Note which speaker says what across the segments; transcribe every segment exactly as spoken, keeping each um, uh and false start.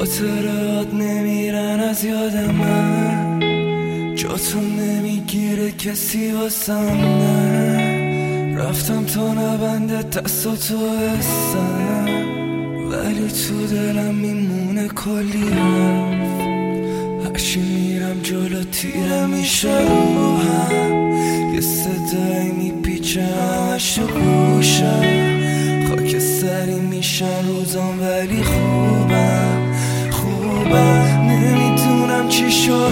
Speaker 1: خاطرات نمیرن از یاد من، جاتو نمیگیره کسی واسم نه. رفتم تا نبنده دستاتو حسم، ولی تو دلم میمونه کلی حرف. هرچی میرم جلو تیره میشه روحم، یه صدایی میپیچه همش تو گوشم. خاکستری میشن روزام ولی خوبم خوبم. نمیدونم چی شد،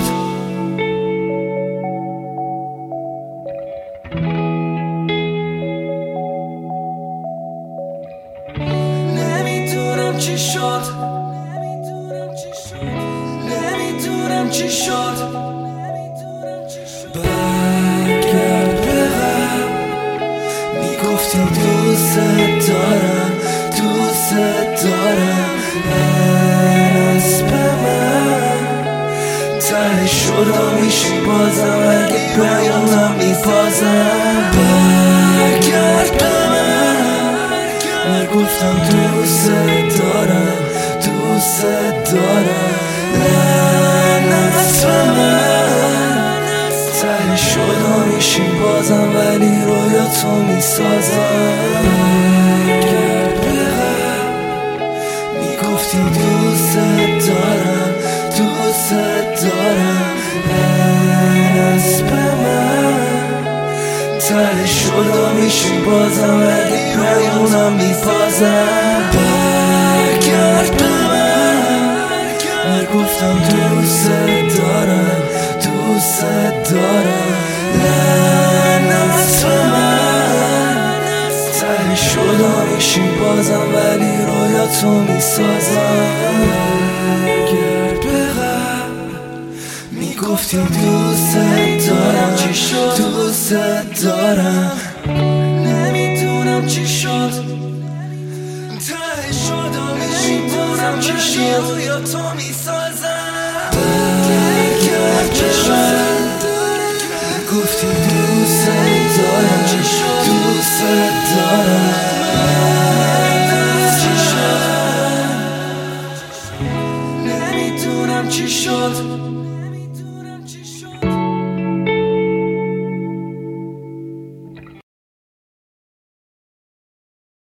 Speaker 1: نمیدونم چی شد، نمیدونم چی شد. برگرد به هم، میگفتی دوست دارم دوست دارم. نست به من ته شدا میشی بازم، اگه پیامم میپازم. برگرد به من، میگفتم دوست دارم دوست دارم. نست به من ته شدا میشی بازم، ولی رویا تو میسازم. برگرد به هم، میگفتی دوست دارم دوست دارم. نست به من ته شدا میشی بازم، ولی پیامونم میپازم. برگرد به من، میگفتم دوست دارم دوست دارم. نست به من ته شدا میشی بازم، ولی رویا تو میسازم. برگرد به هم، میگفتی دوست دارم دوست دارم. نمیدونم چی شد، ته شدا میشی بازم، ولی رویا تو میسازم.